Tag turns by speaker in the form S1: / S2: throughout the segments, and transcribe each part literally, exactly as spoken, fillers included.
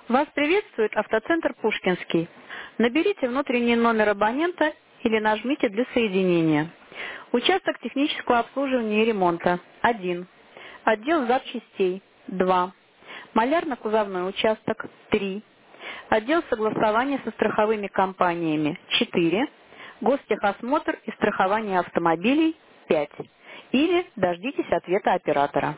S1: Вас приветствует автоцентр Пушкинский. Наберите внутренний номер абонента или нажмите для соединения. Участок технического обслуживания и ремонта один. Отдел запчастей два. Малярно-кузовной участок три. Отдел согласования со страховыми компаниями четыре. Гостехосмотр и страхование автомобилей пять. Или дождитесь ответа оператора.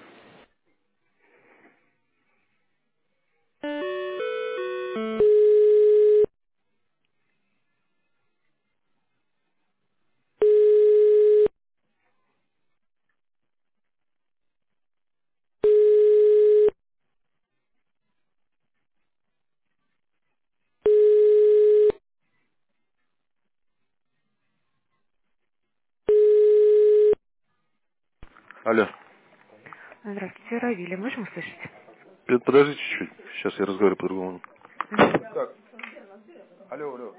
S2: Алло.
S1: Здравствуйте, Равиля. Можем услышать?
S2: Пи- Подождите чуть-чуть. Сейчас я разговариваю по-другому.
S1: Мгм.
S2: Так, алло, алло.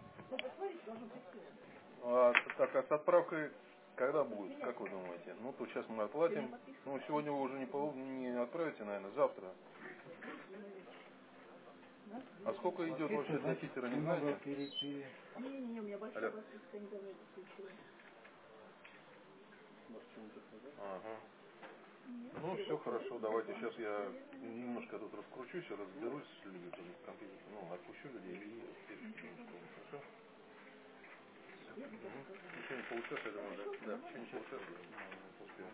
S2: А, так, а с отправкой когда будет? Как вы думаете? Ну, то сейчас мы отплатим. Ну, сегодня вы уже не, пол- не отправите, наверное, завтра. А сколько идет вообще для Питера, не знаете? Алло. Ага. Ну, все хорошо, давайте сейчас я немножко тут раскручусь, разберусь с людьми, тоже в компьютере. Ну, отпущу людей и перешлю немножко. Хорошо? Угу. Ничего не получилось, я думаю, да? Да. Ничего не получилось? Ну, успел.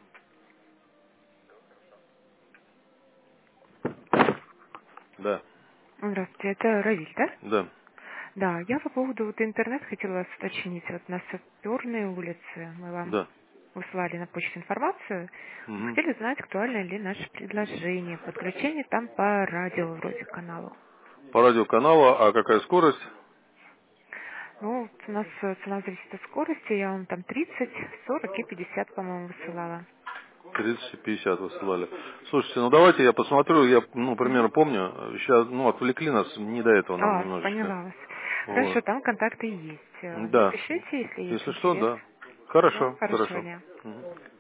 S2: Да,
S1: Здравствуйте, это Равиль, да?
S2: да,
S1: Да, я по поводу вот интернет хотела вас уточнить. Вот на Саперной улице мы вам
S2: да.
S1: выслали на почту информацию. Вот
S2: Угу.
S1: хотели знать, актуально ли наше предложение. Подключение там по радио вроде каналу.
S2: По радиоканалу, а какая скорость?
S1: Ну, вот у нас э, цена зависит от скорости. Я вам там тридцать, сорок и пятьдесят, по-моему, высылала.
S2: тридцать и пятьдесят высылали. Слушайте, ну давайте я посмотрю, я, ну, примерно
S1: Мгм.
S2: помню. Сейчас, ну, отвлекли нас, не до этого нам
S1: А,
S2: немножечко.
S1: поняла вас. Хорошо,
S2: Вот.
S1: там контакты есть. Э,
S2: Да.
S1: Напишите, если есть
S2: Если что,
S1: интерес.
S2: да.
S1: Всего
S2: Хорошо,
S1: хорошего
S2: хорошо.
S1: дня.
S2: Мгм.